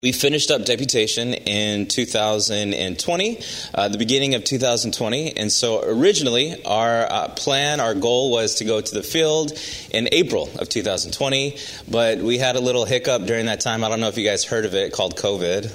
We finished up deputation in 2020, the beginning of 2020, and so originally our goal was to go to the field in April of 2020, but we had a little hiccup during that time. I don't know if you guys heard of it, called COVID,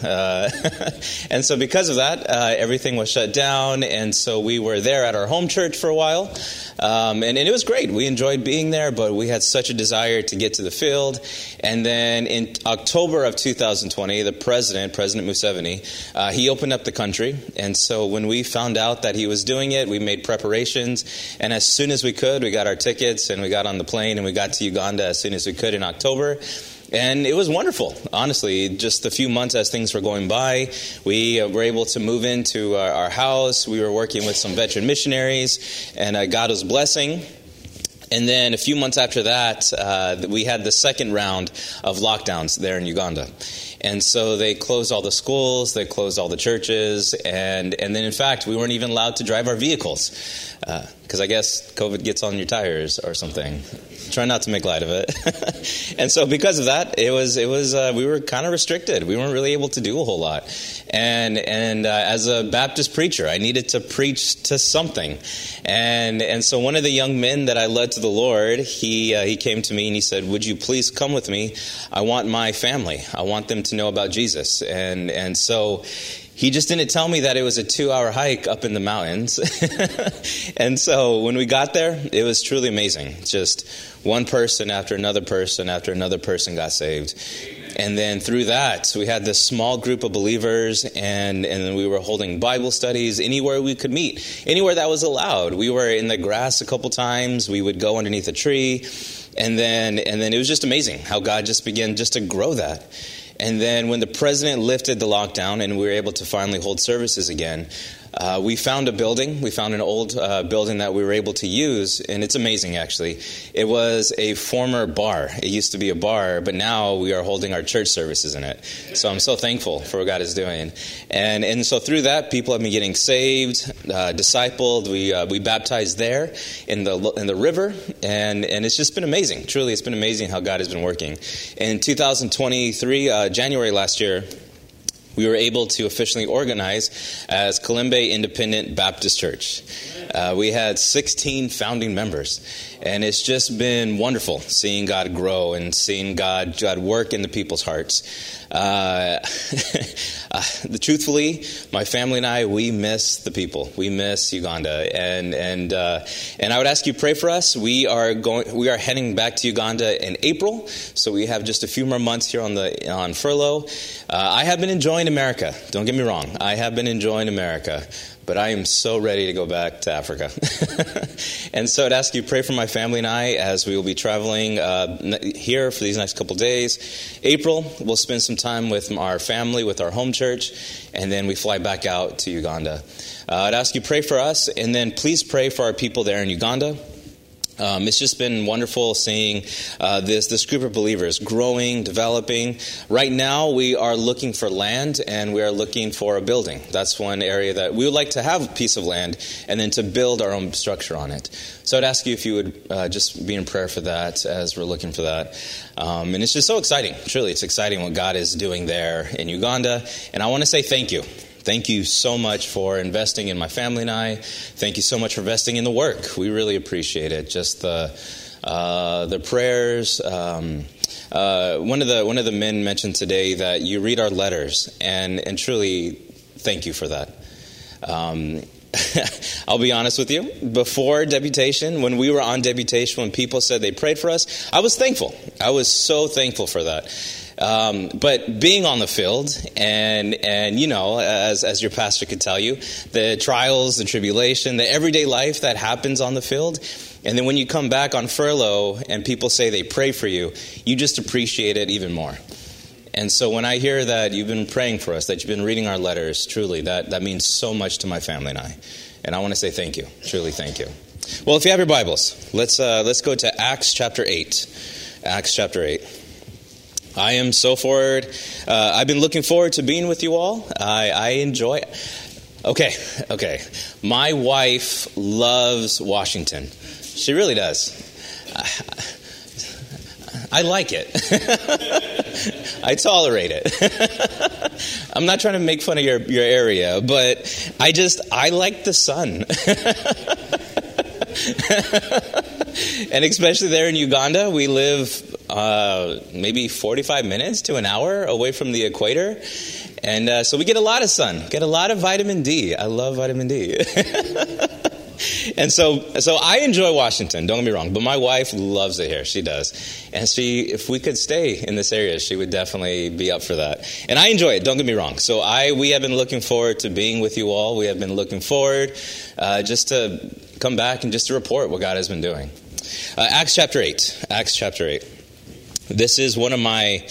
and so because of that, everything was shut down, and so we were there at our home church for a while, and it was great. We enjoyed being there, but we had such a desire to get to the field, and then in October of 2020, the President Museveni, he opened up the country. And so when we found out that he was doing it, we made preparations. And as soon as we could, we got our tickets and we got on the plane and we got to Uganda as soon as we could in October. And it was wonderful, honestly. Just a few months as things were going by, we were able to move into our house. We were working with some veteran missionaries, and God was blessing. And then a few months after that, we had the second round of lockdowns there in Uganda. And so they closed all the schools, they closed all the churches, and then in fact, we weren't even allowed to drive our vehicles, because I guess COVID gets on your tires or something. Try not to make light of it. And so because of that, it was we were kind of restricted. We weren't really able to do a whole lot. And as a Baptist preacher, I needed to preach to something. And so one of the young men that I led to the Lord, he came to me and he said, "Would you please come with me? I want my family. I want them to know about Jesus." And so he just didn't tell me that it was a 2-hour hike up in the mountains. And so when we got there, it was truly amazing. Just one person after another person after another person got saved. And then through that, we had this small group of believers, and then we were holding Bible studies anywhere we could meet, anywhere that was allowed. We were in the grass a couple times. We would go underneath a tree. And then it was just amazing how God just began just to grow that. And then when the president lifted the lockdown and we were able to finally hold services again, we found a building. We found an old building that we were able to use, and it's amazing, actually. It was a former bar. It used to be a bar, but now we are holding our church services in it. So I'm so thankful for what God is doing. And so through that, people have been getting saved, discipled. We baptized there in the river, and it's just been amazing. Truly, it's been amazing how God has been working. In 2023, January last year, we were able to officially organize as Kalembe Independent Baptist Church. We had 16 founding members, and it's just been wonderful seeing God grow and seeing God work in the people's hearts. Truthfully, my family and I, we miss the people. We miss Uganda, and I would ask you to pray for us. We are heading back to Uganda in April, so we have just a few more months here on furlough. I have been enjoying America. Don't get me wrong. I have been enjoying America. But I am so ready to go back to Africa. And so I'd ask you to pray for my family and I as we will be traveling here for these next couple days. April, we'll spend some time with our family, with our home church, and then we fly back out to Uganda. I'd ask you to pray for us, and then please pray for our people there in Uganda. It's just been wonderful seeing this group of believers growing, developing. Right now, we are looking for land, and we are looking for a building. That's one area that we would like to have a piece of land, and then to build our own structure on it. So I'd ask you if you would just be in prayer for that as we're looking for that. And it's just so exciting. Truly, it's exciting what God is doing there in Uganda. And I want to say thank you. Thank you so much for investing in my family and I. Thank you so much for investing in the work. We really appreciate it. Just the prayers. One of the men mentioned today that you read our letters, and truly, thank you for that. I'll be honest with you. Before deputation, when we were on deputation, when people said they prayed for us, I was thankful. I was so thankful for that. But being on the field and you know, as your pastor could tell you, the trials, the tribulation, the everyday life that happens on the field. And then when you come back on furlough and people say they pray for you, you just appreciate it even more. And so when I hear that you've been praying for us, that you've been reading our letters, truly, that means so much to my family and I. And I want to say thank you. Truly, thank you. Well, if you have your Bibles, let's go to Acts chapter 8. Acts chapter 8. I am so forward. I've been looking forward to being with you all. I enjoy it. Okay. My wife loves Washington. She really does. I like it. I tolerate it. I'm not trying to make fun of your area, but I like the sun. And especially there in Uganda, we live maybe 45 minutes to an hour away from the equator. And so we get a lot of sun, get a lot of vitamin D. I love vitamin D. And so I enjoy Washington, don't get me wrong, but my wife loves it here. She does. And if we could stay in this area, she would definitely be up for that. And I enjoy it, don't get me wrong. So we have been looking forward to being with you all. We have been looking forward just to come back and just to report what God has been doing. Acts chapter 8. This is one of my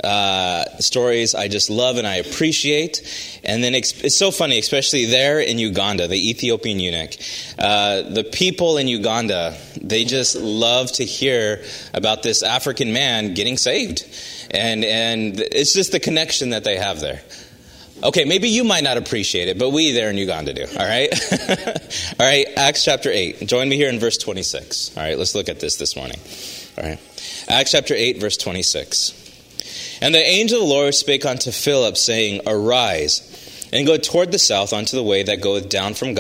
stories I just love and I appreciate. And then it's so funny, especially there in Uganda, the Ethiopian eunuch. The people in Uganda, they just love to hear about this African man getting saved. And it's just the connection that they have there. Okay, maybe you might not appreciate it, but we there in Uganda do, all right? All right, Acts chapter 8. Join me here in verse 26. All right, let's look at this morning. All right, Acts chapter 8, verse 26. And the angel of the Lord spake unto Philip, saying, Arise, and go toward the south unto the way that goeth down from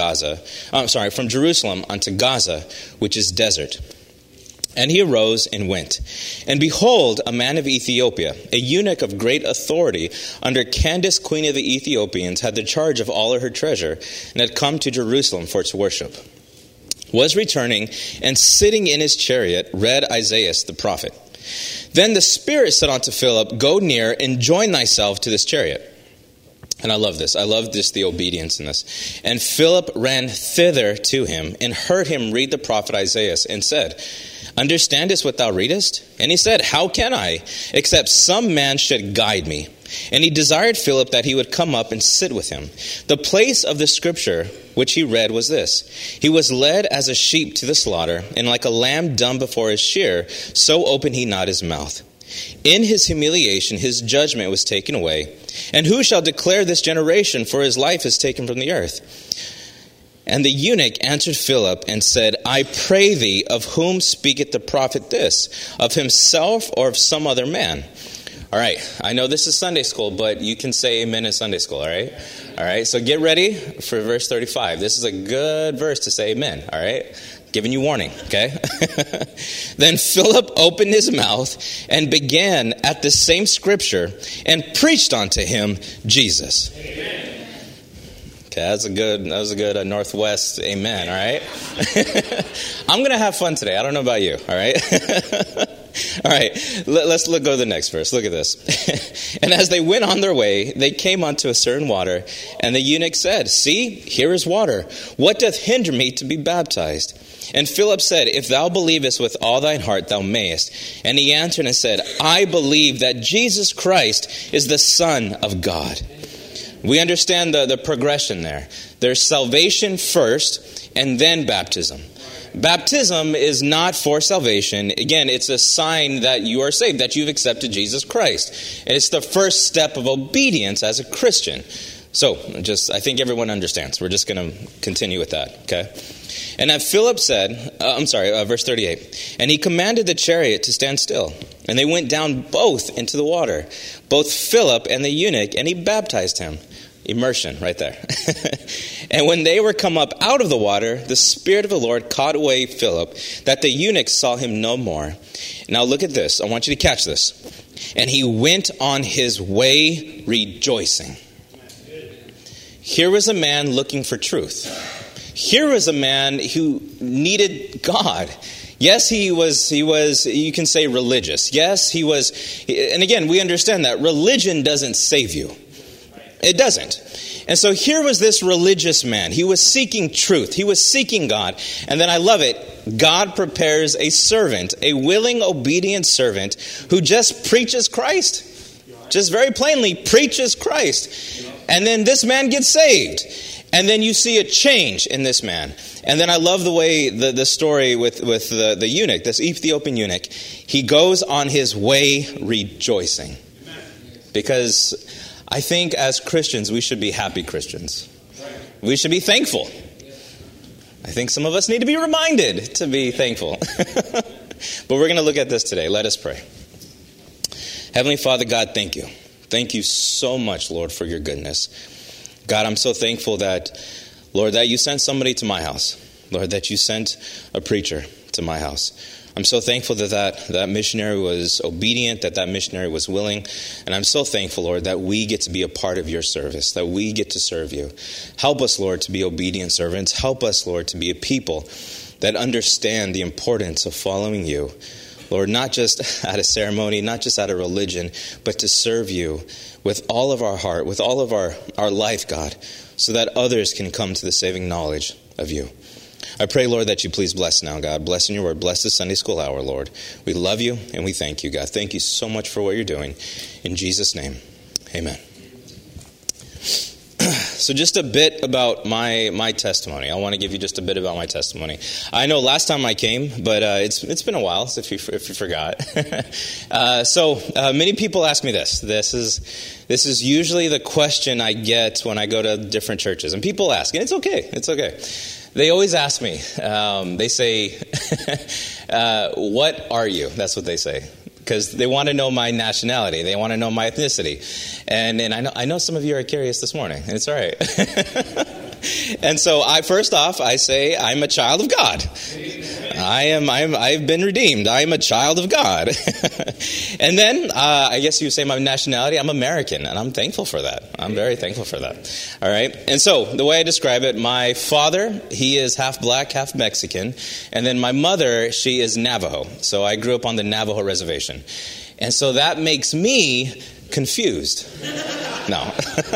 Jerusalem unto Gaza, which is desert. And he arose and went. And behold, a man of Ethiopia, a eunuch of great authority, under Candace, queen of the Ethiopians, had the charge of all of her treasure, and had come to Jerusalem for its worship, was returning, and sitting in his chariot, read Isaiah the prophet. Then the Spirit said unto Philip, Go near, and join thyself to this chariot. And I love this. I love just the obedience in this. And Philip ran thither to him, and heard him read the prophet Isaiah, and said, Understandest what thou readest? And he said, How can I, except some man should guide me? And he desired Philip that he would come up and sit with him. The place of the scripture which he read was this: He was led as a sheep to the slaughter, and like a lamb dumb before his shearer, so opened he not his mouth. In his humiliation his judgment was taken away. And who shall declare this generation? For his life is taken from the earth. And the eunuch answered Philip and said, I pray thee, of whom speaketh the prophet this? Of himself or of some other man? All right, I know this is Sunday school, but you can say amen in Sunday school, all right? All right, so get ready for verse 35. This is a good verse to say amen, all right? Giving you warning, okay? Then Philip opened his mouth and began at the same scripture and preached unto him Jesus. Amen. Okay, that was a good Northwest amen, all right? I'm going to have fun today. I don't know about you, all right? All right, let's go to the next verse. Look at this. And as they went on their way, they came unto a certain water, and the eunuch said, See, here is water. What doth hinder me to be baptized? And Philip said, If thou believest with all thine heart, thou mayest. And he answered and said, I believe that Jesus Christ is the Son of God. We understand the progression there. There's salvation first, and then baptism. Baptism is not for salvation. Again, it's a sign that you are saved, that you've accepted Jesus Christ. And it's the first step of obedience as a Christian. So, I think everyone understands. We're just going to continue with that, okay? And as Philip said, verse 38, And he commanded the chariot to stand still. And they went down both into the water, both Philip and the eunuch, and he baptized him. Immersion right there. And when they were come up out of the water, the Spirit of the Lord caught away Philip, that the eunuch saw him no more. Now look at this. I want you to catch this. And he went on his way rejoicing. Here was a man looking for truth. Here was a man who needed God. Yes, he was, you can say religious. Yes, he was, and again, we understand that religion doesn't save you. It doesn't. And so here was this religious man. He was seeking truth. He was seeking God. And then I love it. God prepares a servant, a willing, obedient servant who just preaches Christ. Just very plainly preaches Christ. And then this man gets saved. And then you see a change in this man. And then I love the way the story with the eunuch, this Ethiopian eunuch. He goes on his way rejoicing. Because I think as Christians, we should be happy Christians. We should be thankful. I think some of us need to be reminded to be thankful. But we're going to look at this today. Let us pray. Heavenly Father, God, thank you. Thank you so much, Lord, for your goodness. God, I'm so thankful that, Lord, that you sent somebody to my house. Lord, that you sent a preacher to my house. I'm so thankful that missionary was obedient, that missionary was willing. And I'm so thankful, Lord, that we get to be a part of your service, that we get to serve you. Help us, Lord, to be obedient servants. Help us, Lord, to be a people that understand the importance of following you. Lord, not just out of ceremony, not just out of religion, but to serve you with all of our heart, with all of our life, God, so that others can come to the saving knowledge of you. I pray, Lord, that you please bless now, God. Bless in your word. Bless the Sunday school hour, Lord. We love you and we thank you, God. Thank you so much for what you're doing. In Jesus' name, amen. So just a bit about my testimony. I want to give you just a bit about my testimony. I know last time I came, but it's been a while, if you forgot. So many people ask me this. This is usually the question I get when I go to different churches. And people ask, and it's okay. It's okay. They always ask me, they say, what are you? That's what they say. Because they want to know my nationality. They want to know my ethnicity. And I know some of you are curious this morning, and it's all right. And so I say I'm a child of God. I've been redeemed. I am a child of God. And then I guess you say my nationality, I'm American, and I'm thankful for that. I'm very thankful for that. All right. And so the way I describe it, my father, he is half black, half Mexican. And then my mother, she is Navajo. So I grew up on the Navajo reservation. And so that makes me confused. No.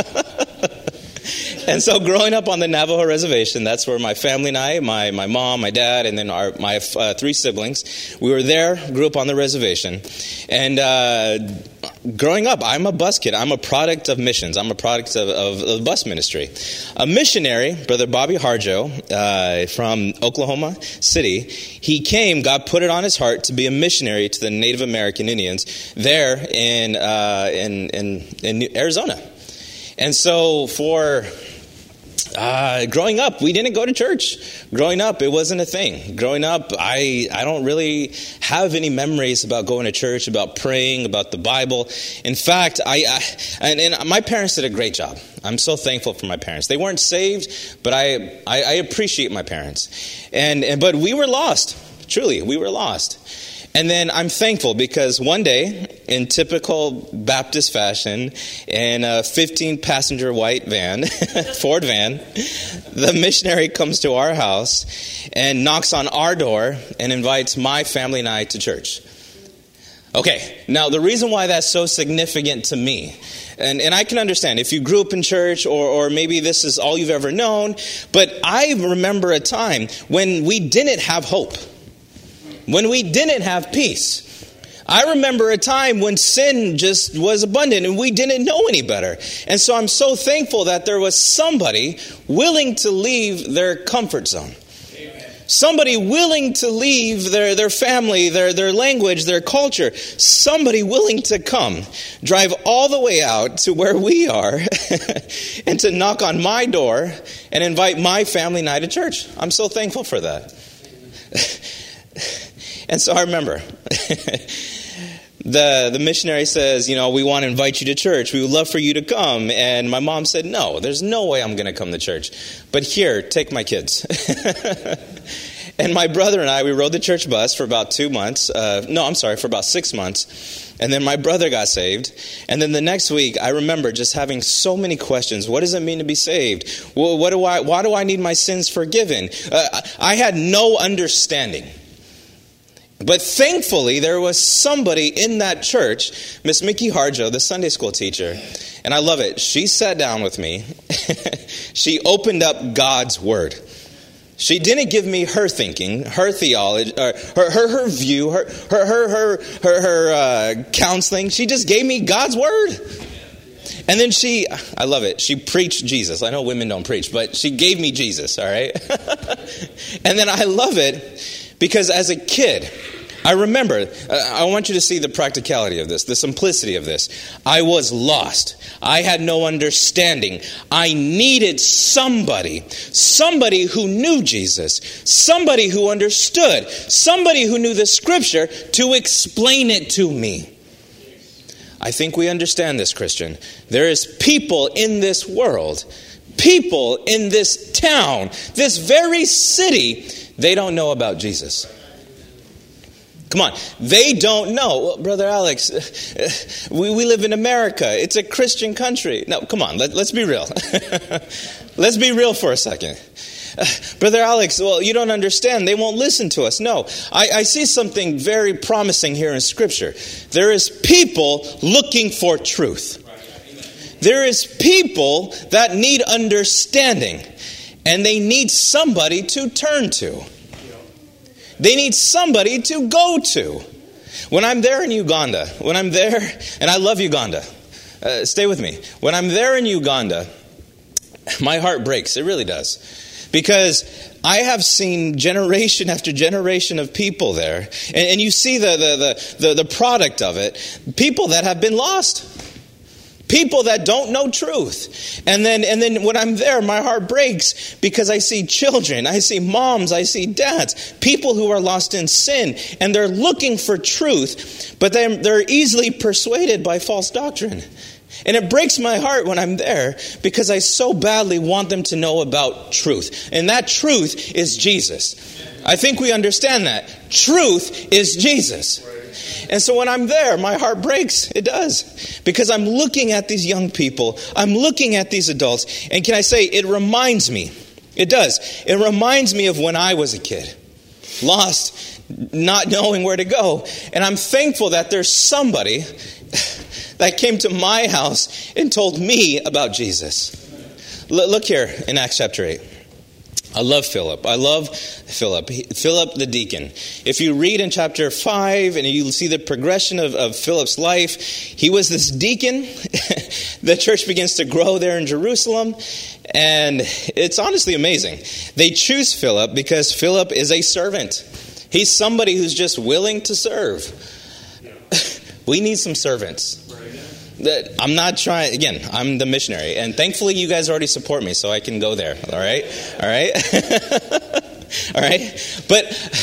And so growing up on the Navajo reservation, that's where my family and I, my mom, my dad, and then my three siblings, we were there, grew up on the reservation. And growing up, I'm a bus kid. I'm a product of missions. I'm a product of the bus ministry. A missionary, Brother Bobby Harjo, from Oklahoma City, he came, God put it on his heart to be a missionary to the Native American Indians there in Arizona. And so for growing up, we didn't go to church. Growing up, it wasn't a thing. Growing up, I don't really have any memories about going to church, about praying, about the Bible. In fact, and my parents did a great job. I'm so thankful for my parents. They weren't saved, but I appreciate my parents. But we were lost. Truly, we were lost. And then I'm thankful because one day, in typical Baptist fashion, in a 15-passenger white van, Ford van, the missionary comes to our house and knocks on our door and invites my family and I to church. Okay, now the reason why that's so significant to me, and I can understand if you grew up in church or maybe this is all you've ever known, but I remember a time when we didn't have hope. When we didn't have peace. I remember a time when sin just was abundant and we didn't know any better. And so I'm so thankful that there was somebody willing to leave their comfort zone. Amen. Somebody willing to leave their family, their language, their culture. Somebody willing to come, drive all the way out to where we are and to knock on my door and invite my family and I to church. I'm so thankful for that. And so I remember the missionary says, we want to invite you to church. We would love for you to come. And my mom said, no, there's no way I'm going to come to church. But here, take my kids. And my brother and I, we rode the church bus for about 2 months. For about 6 months. And then my brother got saved. And then the next week, I remember just having so many questions. What does it mean to be saved? Well, why do I need my sins forgiven? I had no understanding. But thankfully, there was somebody in that church, Miss Mickey Harjo, the Sunday school teacher, and I love it. She sat down with me. She opened up God's Word. She didn't give me her thinking, her theology, her view, her counseling. She just gave me God's Word. And then I love it, she preached Jesus. I know women don't preach, but she gave me Jesus, all right? And then I love it. Because as a kid, I remember, I want you to see the practicality of this, the simplicity of this. I was lost. I had no understanding. I needed somebody who knew Jesus, somebody who understood, somebody who knew the scripture to explain it to me. I think we understand this, Christian. There is people in this world, people in this town, this very city, they don't know about Jesus. Come on, they don't know. Well, Brother Alex, we live in America. It's a Christian country. No, come on, let's be real. Let's be real for a second. Brother Alex, well, you don't understand. They won't listen to us. No, I see something very promising here in Scripture. There is people looking for truth. There is people that need understanding, and they need somebody to turn to. They need somebody to go to. When I'm there in Uganda, and I love Uganda, stay with me. When I'm there in Uganda, my heart breaks. It really does. Because I have seen generation after generation of people there, and you see the product of it, people that have been lost. People that don't know truth. And then when I'm there, my heart breaks because I see children, I see moms, I see dads, people who are lost in sin, and they're looking for truth, but they're easily persuaded by false doctrine. And it breaks my heart when I'm there because I so badly want them to know about truth. And that truth is Jesus. I think we understand that. Truth is Jesus. And so when I'm there, my heart breaks. It does. Because I'm looking at these young people. I'm looking at these adults. And can I say, it reminds me. It does. It reminds me of when I was a kid. Lost, not knowing where to go. And I'm thankful that there's somebody that came to my house and told me about Jesus. Look here in Acts chapter 8. I love Philip. Philip the deacon. If you read in chapter 5 and you see the progression of Philip's life, he was this deacon. The church begins to grow there in Jerusalem. And it's honestly amazing. They choose Philip because Philip is a servant. He's somebody who's just willing to serve. We need some servants. I'm not trying, again, I'm the missionary. And thankfully you guys already support me, so I can go there. All right? All right? All right? But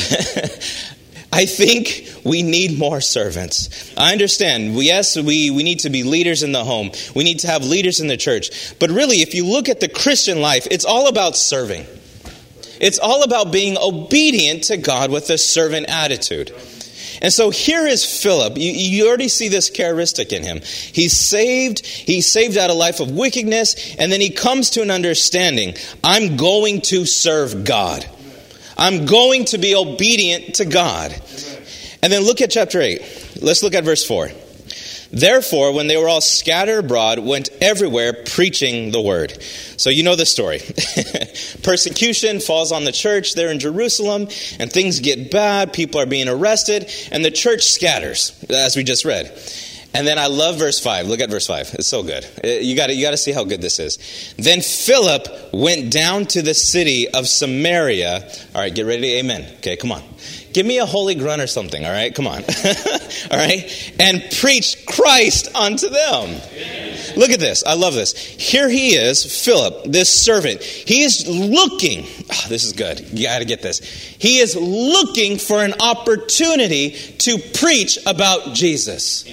I think we need more servants. I understand. Yes, we need to be leaders in the home. We need to have leaders in the church. But really, if you look at the Christian life, it's all about serving. It's all about being obedient to God with a servant attitude. And so here is Philip. You already see this characteristic in him. He's saved out of a life of wickedness, and then he comes to an understanding. I'm going to serve God. I'm going to be obedient to God. And then look at chapter 8. Let's look at verse 4. Therefore, when they were all scattered abroad, went everywhere preaching the word. So you know the story. Persecution falls on the church there in Jerusalem, and things get bad. People are being arrested, and the church scatters, as we just read. And then I love verse 5. Look at verse 5. It's so good. You got to see how good this is. Then Philip went down to the city of Samaria. All right, get ready. Amen. Okay, come on. Give me a holy grunt or something, all right? Come on. All right? And preached Christ unto them. Look at this. I love this. Here he is, Philip, this servant. He is looking. Oh, this is good. You got to get this. He is looking for an opportunity to preach about Jesus.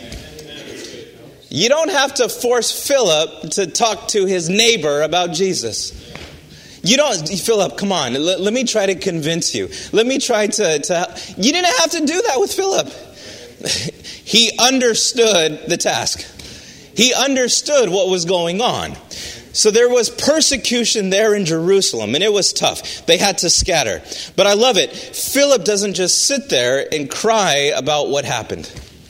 You don't have to force Philip to talk to his neighbor about Jesus. You don't, Philip, come on. Let me try to convince you. Let me try to. You didn't have to do that with Philip. He understood the task. He understood what was going on. So there was persecution there in Jerusalem, and it was tough. They had to scatter. But I love it. Philip doesn't just sit there and cry about what happened.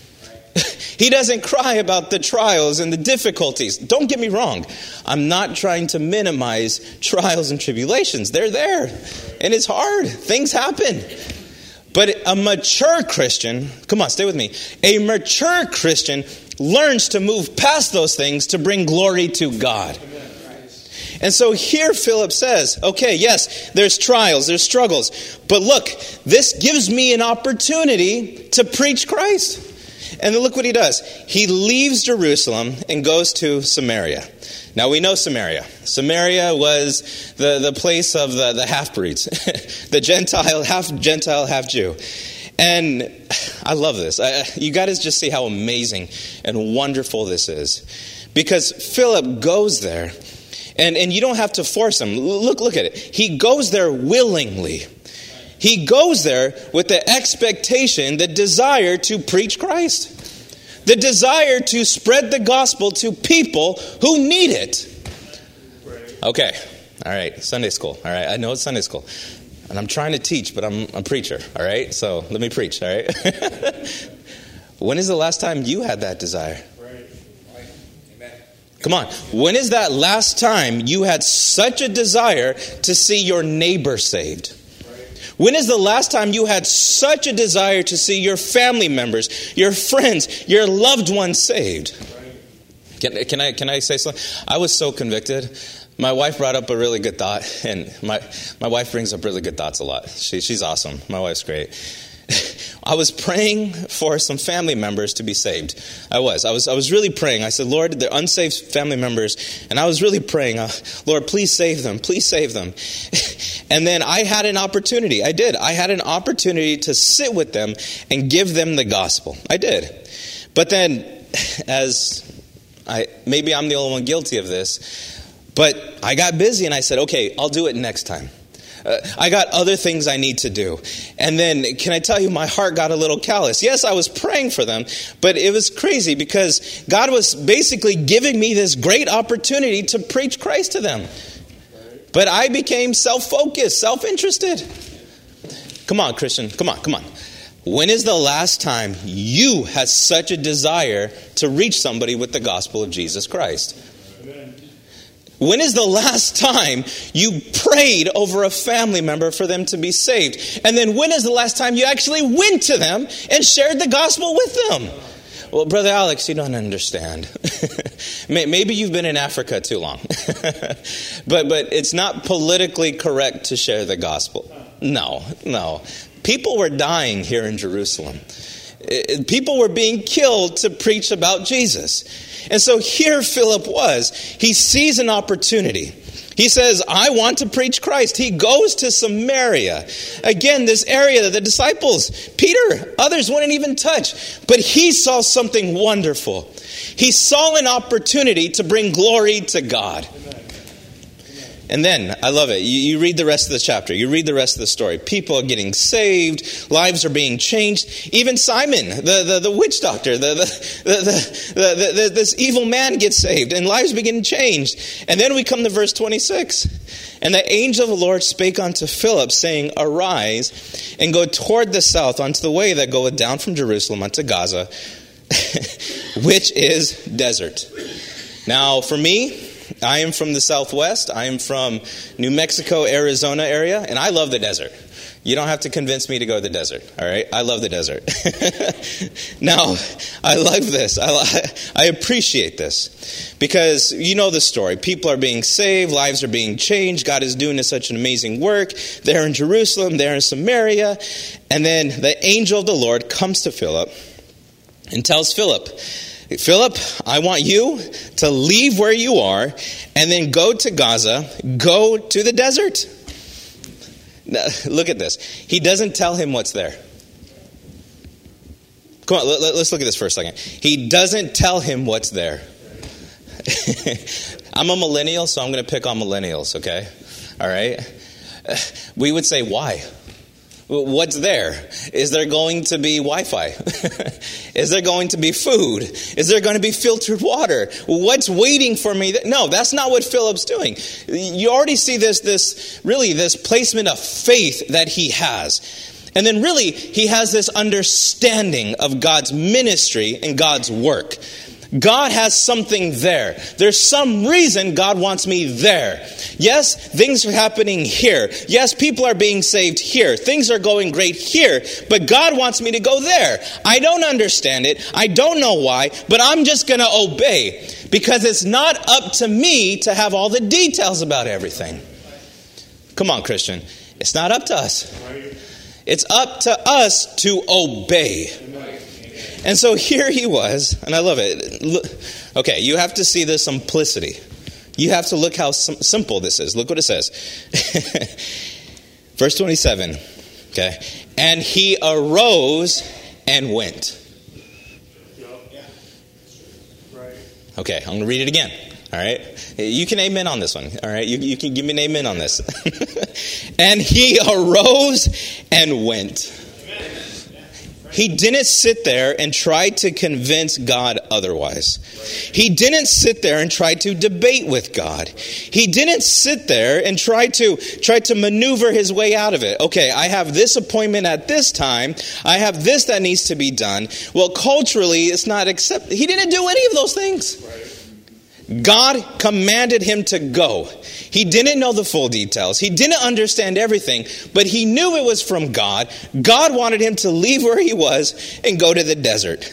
He doesn't cry about the trials and the difficulties. Don't get me wrong. I'm not trying to minimize trials and tribulations. They're there. And it's hard. Things happen. But a mature Christian, come on, stay with me. A mature Christian learns to move past those things to bring glory to God. And so here Philip says, okay, yes, there's trials, there's struggles. But look, this gives me an opportunity to preach Christ. And then look what he does. He leaves Jerusalem and goes to Samaria. Now we know Samaria. Samaria was the place of the half-breeds. The half Gentile, half Jew. And I love this. You got to just see how amazing and wonderful this is. Because Philip goes there, and you don't have to force him. Look at it. He goes there willingly. He goes there with the expectation, the desire to preach Christ. The desire to spread the gospel to people who need it. Okay. All right. Sunday school. All right. I know it's Sunday school. And I'm trying to teach, but I'm a preacher. All right. So let me preach. All right. When is the last time you had that desire? Come on. When is that last time you had such a desire to see your neighbor saved? When is the last time you had such a desire to see your family members, your friends, your loved ones saved? Can I say something? I was so convicted. My wife brought up a really good thought, and my wife brings up really good thoughts a lot. She's awesome. My wife's great. I was praying for some family members to be saved. I was really praying. I said, Lord, they're unsaved family members. And I was really praying, Lord, please save them. Please save them. And then I had an opportunity. I did. I had an opportunity to sit with them and give them the gospel. I did. But then, maybe I'm the only one guilty of this, but I got busy and I said, okay, I'll do it next time. I got other things I need to do. And then, can I tell you, my heart got a little callous. Yes, I was praying for them, but it was crazy because God was basically giving me this great opportunity to preach Christ to them. But I became self-focused, self-interested. Come on, Christian. Come on. When is the last time you had such a desire to reach somebody with the gospel of Jesus Christ? When is the last time you prayed over a family member for them to be saved? And then when is the last time you actually went to them and shared the gospel with them? Well, Brother Alex, you don't understand. Maybe you've been in Africa too long. But it's not politically correct to share the gospel. No. People were dying here in Jerusalem. People were being killed to preach about Jesus. And so here Philip was. He sees an opportunity. He says, I want to preach Christ. He goes to Samaria. Again, this area that the disciples, Peter, others wouldn't even touch. But he saw something wonderful. He saw an opportunity to bring glory to God. And then, I love it, you read the rest of the chapter, you read the rest of the story. People are getting saved, lives are being changed. Even Simon, the witch doctor, this evil man gets saved, and lives begin changed. And then we come to verse 26. And the angel of the Lord spake unto Philip, saying, Arise, and go toward the south unto the way that goeth down from Jerusalem unto Gaza, which is desert. Now, for me, I am from the Southwest. I am from New Mexico, Arizona area, and I love the desert. You don't have to convince me to go to the desert, all right? I love the desert. Now, I like this. I appreciate this because you know the story. People are being saved. Lives are being changed. God is doing such an amazing work. They're in Jerusalem. They're in Samaria. And then the angel of the Lord comes to Philip and tells Philip, I want you to leave where you are and then go to Gaza, go to the desert. Now, look at this. He doesn't tell him what's there. Come on, let's look at this for a second. He doesn't tell him what's there. I'm a millennial, so I'm going to pick on millennials, okay? All right? We would say, why? What's there? Is there going to be Wi-Fi? Is there going to be food? Is there going to be filtered water? What's waiting for me? No, that's not what Philip's doing. You already see this placement of faith that he has. And then really, he has this understanding of God's ministry and God's work. God has something there. There's some reason God wants me there. Yes, things are happening here. Yes, people are being saved here. Things are going great here. But God wants me to go there. I don't understand it. I don't know why. But I'm just going to obey. Because it's not up to me to have all the details about everything. Come on, Christian. It's not up to us. It's up to us to obey. And so here he was, and I love it. Okay, you have to see the simplicity. You have to look how simple this is. Look what it says. Verse 27. Okay. And he arose and went. Okay, I'm going to read it again. All right? You can amen on this one. All right? You can give me an amen on this. And he arose and went. He didn't sit there and try to convince God otherwise. He didn't sit there and try to debate with God. He didn't sit there and try to maneuver his way out of it. Okay, I have this appointment at this time. I have this that needs to be done. Well, culturally, it's not accepted. He didn't do any of those things. God commanded him to go. He didn't know the full details. He didn't understand everything, but he knew it was from God. God wanted him to leave where he was and go to the desert.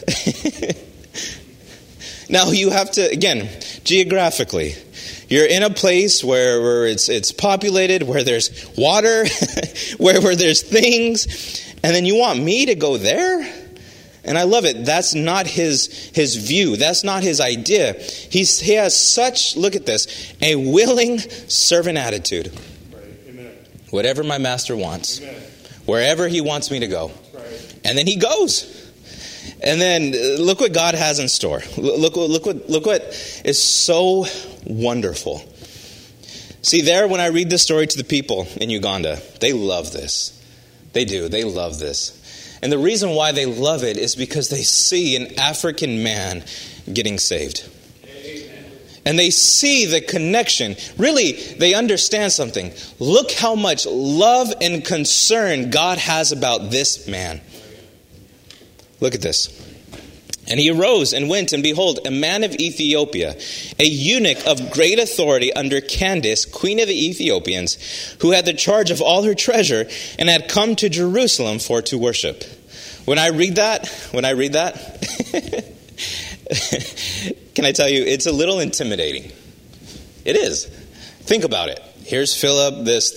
Now you have to, again, geographically, you're in a place where it's populated, where there's water, where there's things, and then you want me to go there? And I love it. That's not his view. That's not his idea. He has such, look at this, a willing servant attitude. Right. Amen. Whatever my master wants. Amen. Wherever he wants me to go. Right. And then he goes. And then look what God has in store. Look what is so wonderful. See, there when I read this story to the people in Uganda, they love this. They do. They love this. And the reason why they love it is because they see an African man getting saved. Amen. And they see the connection. Really, they understand something. Look how much love and concern God has about this man. Look at this. And he arose and went, and behold, a man of Ethiopia, a eunuch of great authority under Candace, queen of the Ethiopians, who had the charge of all her treasure, and had come to Jerusalem for to worship. When I read that, can I tell you, it's a little intimidating. It is. Think about it. Here's Philip, this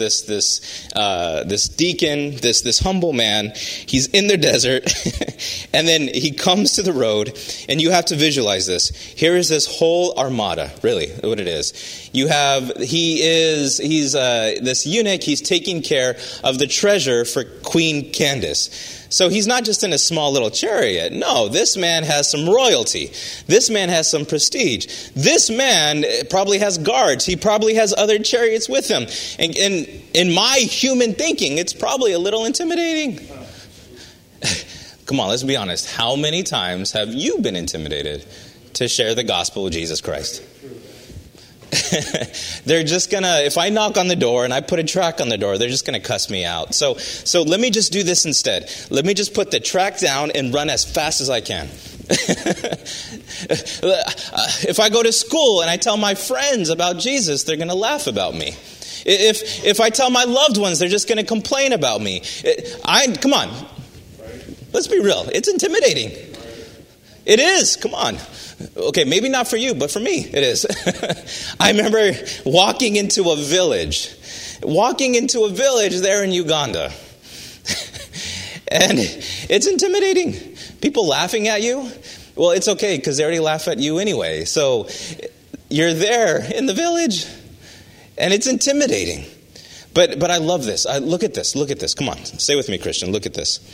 deacon, this humble man. He's in the desert, and then he comes to the road, and you have to visualize this. Here is this whole armada, really, what it is. He's this eunuch. He's taking care of the treasure for Queen Candace. So he's not just in a small little chariot. No, this man has some royalty. This man has some prestige. This man probably has guards. He probably has other chariots with him. And in my human thinking, it's probably a little intimidating. Come on, let's be honest. How many times have you been intimidated to share the gospel of Jesus Christ? They're just gonna, if I knock on the door and I put a track on the door, they're just gonna cuss me out. So let me just do this instead. Let me just put the track down and run as fast as I can. If I go to school and I tell my friends about Jesus, they're gonna laugh about me. If I tell my loved ones, they're just gonna complain about me. Come on. Let's be real. It's intimidating. It is. Come on. Okay, maybe not for you, but for me, it is. I remember walking into a village there in Uganda. And it's intimidating. People laughing at you. Well, it's okay because they already laugh at you anyway. So you're there in the village, and it's intimidating. But I love this. Look at this. Look at this. Come on. Stay with me, Christian. Look at this.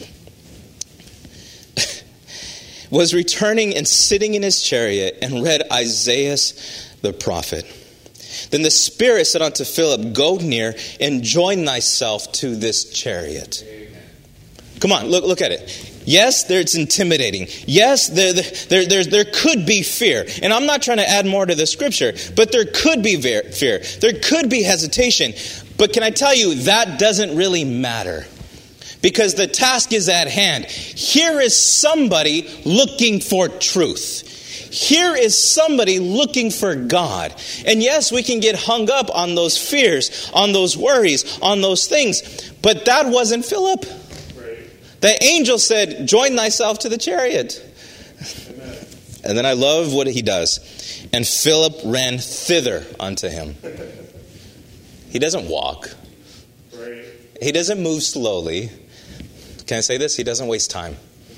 Was returning and sitting in his chariot and read Isaiah the prophet. Then the Spirit said unto Philip, go near and join thyself to this chariot. Amen. Come on, look at it. Yes, it's intimidating. Yes, there could be fear. And I'm not trying to add more to the scripture, but there could be fear. There could be hesitation. But can I tell you, that doesn't really matter. Because the task is at hand. Here is somebody looking for truth. Here is somebody looking for God. And yes, we can get hung up on those fears, on those worries, on those things. But that wasn't Philip. Right. The angel said, join thyself to the chariot. Amen. And then I love what he does. And Philip ran thither unto him. He doesn't walk. Right. He doesn't move slowly. Can I say this? He doesn't waste time.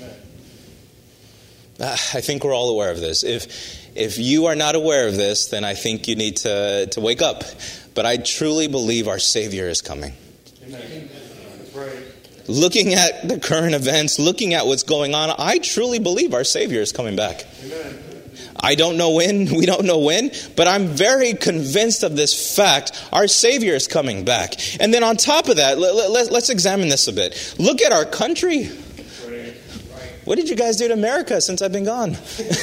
I think we're all aware of this. If you are not aware of this, then I think you need to wake up. But I truly believe our Savior is coming. Amen. That's right. looking at the current events, looking at what's going on, I truly believe our Savior is coming back. Amen. I don't know when, we don't know when, but I'm very convinced of this fact. Our Savior is coming back. And then on top of that, let's examine this a bit. Look at our country. What did you guys do to America since I've been gone?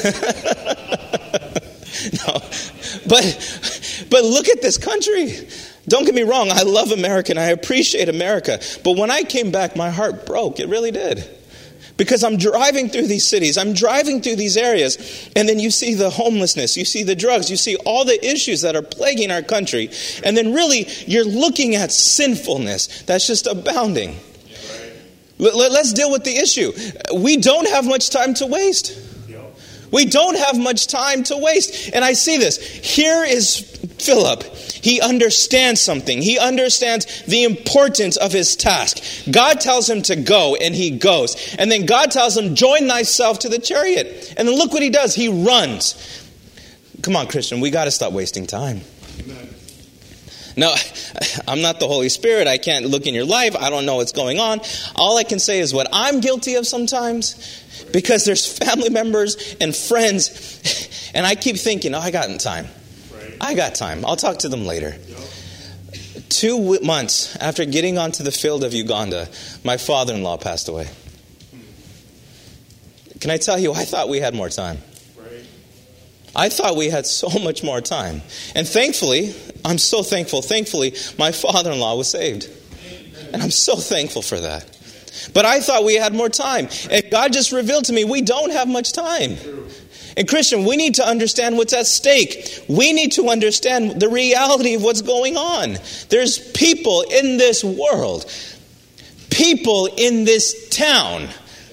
No, but look at this country. Don't get me wrong, I love America and I appreciate America. But when I came back, my heart broke. It really did. Because I'm driving through these cities, I'm driving through these areas, and then you see the homelessness, you see the drugs, you see all the issues that are plaguing our country, and then really you're looking at sinfulness that's just abounding. Let's deal with the issue. We don't have much time to waste. We don't have much time to waste. And I see this. Here is Philip. He understands something. He understands the importance of his task. God tells him to go, and he goes. And then God tells him, join thyself to the chariot. And then look what he does. He runs. Come on, Christian, we got to stop wasting time. Amen. No, I'm not the Holy Spirit. I can't look in your life. I don't know what's going on. All I can say is what I'm guilty of sometimes. Because there's family members and friends, and I keep thinking, I got time. I got time. I'll talk to them later. 2 months after getting onto the field of Uganda, my father-in-law passed away. Can I tell you, I thought we had more time. I thought we had so much more time. And thankfully, I'm so thankful, my father-in-law was saved. And I'm so thankful for that. But I thought we had more time. And God just revealed to me, we don't have much time. And Christian, we need to understand what's at stake. We need to understand the reality of what's going on. There's people in this world, people in this town.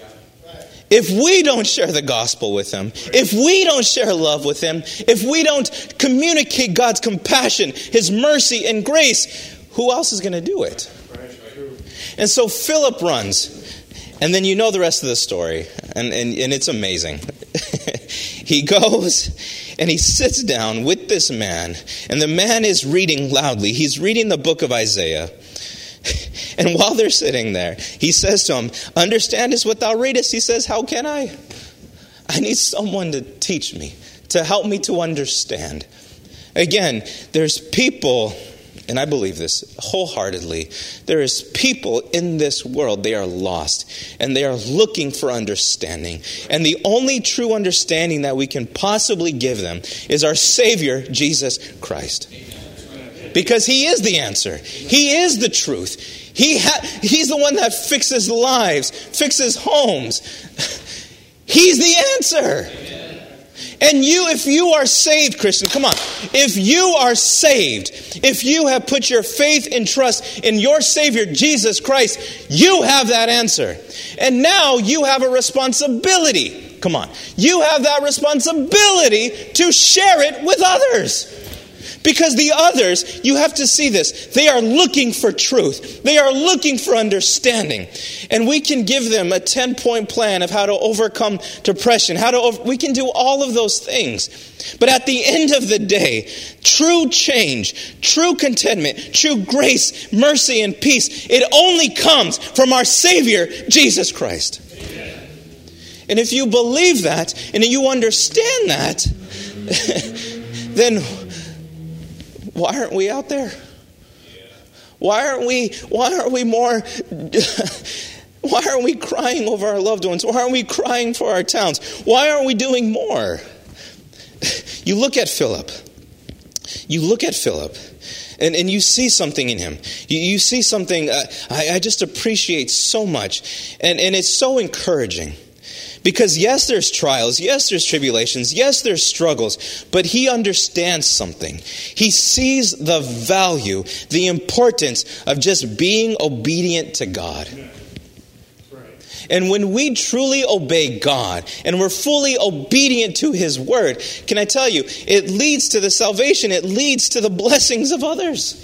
If we don't share the gospel with them, if we don't share love with them, if we don't communicate God's compassion, His mercy and grace, who else is going to do it? And so Philip runs, and then you know the rest of the story, and it's amazing. He goes, and he sits down with this man, and the man is reading loudly. He's reading the book of Isaiah. And while they're sitting there, he says to him, understandest what thou readest? He says, how can I? I need someone to teach me, to help me to understand. Again, there's people, and I believe this wholeheartedly, there is people in this world, they are lost, and they are looking for understanding. And the only true understanding that we can possibly give them is our Savior, Jesus Christ. Because He is the answer. He is the truth. He's the one that fixes lives, fixes homes. He's the answer. And if you are saved, Christian, come on. If you are saved, if you have put your faith and trust in your Savior, Jesus Christ, you have that answer. And now you have a responsibility. Come on. You have that responsibility to share it with others. Because the others, you have to see this, they are looking for truth. They are looking for understanding. And we can give them a 10-point plan of how to overcome depression, we can do all of those things. But at the end of the day, true change, true contentment, true grace, mercy, and peace, it only comes from our Savior, Jesus Christ. Amen. And if you believe that, and you understand that, then why aren't we out there? Why aren't we more, why aren't we crying over our loved ones? Why aren't we crying for our towns? Why aren't we doing more? You look at Philip. And you see something in him. You see something I just appreciate so much. And it's so encouraging. Because yes, there's trials, yes, there's tribulations, yes, there's struggles, but he understands something. He sees the value, the importance of just being obedient to God. And when we truly obey God and we're fully obedient to His word, can I tell you, it leads to the salvation, it leads to the blessings of others.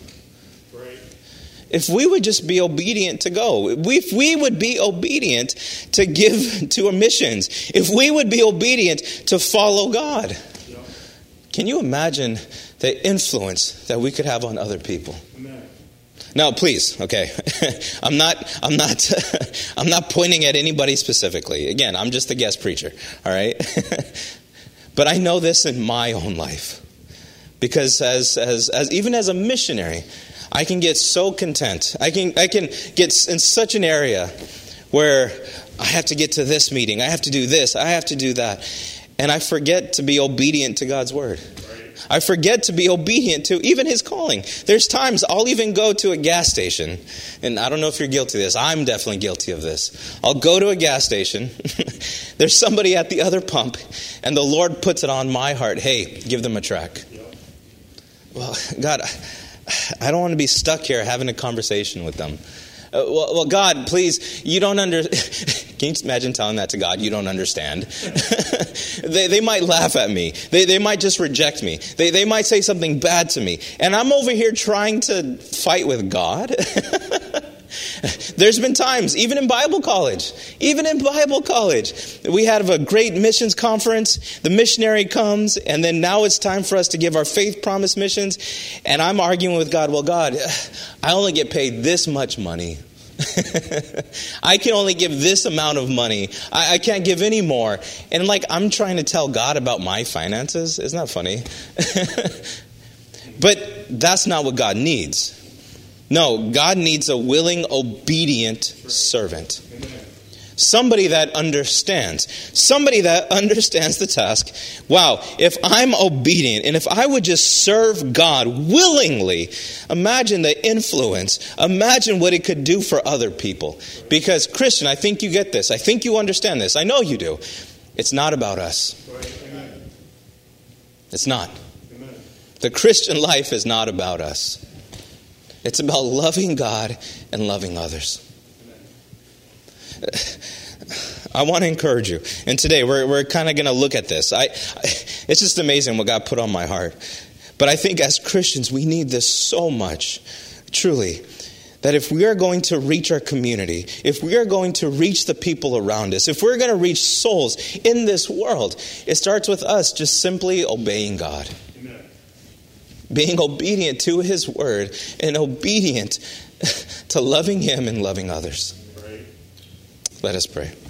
If we would just be obedient to go, if we would be obedient to give to our missions, if we would be obedient to follow God, can you imagine the influence that we could have on other people? Now, please, okay, I'm not pointing at anybody specifically. Again, I'm just the guest preacher, all right? But I know this in my own life. Because as even as a missionary, I can get so content. I can get in such an area where I have to get to this meeting, I have to do this, I have to do that. And I forget to be obedient to God's word. I forget to be obedient to even his calling. There's times I'll even go to a gas station, and I don't know if you're guilty of this. I'm definitely guilty of this. I'll go to a gas station. There's somebody at the other pump, and the Lord puts it on my heart. Hey, give them a track. Well, God, I don't want to be stuck here having a conversation with them. Well, God, please, you don't understand. Can you imagine telling that to God? You don't understand. They might laugh at me. They might just reject me. They might say something bad to me. And I'm over here trying to fight with God. There's been times, even in Bible college, we had a great missions conference. The missionary comes, and then now it's time for us to give our faith promise missions. And I'm arguing with God, well, God, I only get paid this much money. I can only give this amount of money. I can't give any more. And I'm trying to tell God about my finances. Isn't that funny? But that's not what God needs. No, God needs a willing, obedient servant. Somebody that understands. Somebody that understands the task. Wow, if I'm obedient and if I would just serve God willingly, imagine the influence. Imagine what it could do for other people. Because, Christian, I think you get this. I think you understand this. I know you do. It's not about us. It's not. The Christian life is not about us. It's about loving God and loving others. I want to encourage you. And today we're kind of going to look at this. It's just amazing what God put on my heart. But I think as Christians, we need this so much, truly, that if we are going to reach our community, if we are going to reach the people around us, if we're going to reach souls in this world, it starts with us just simply obeying God. Amen. Being obedient to his word and obedient to loving him and loving others. Let us pray.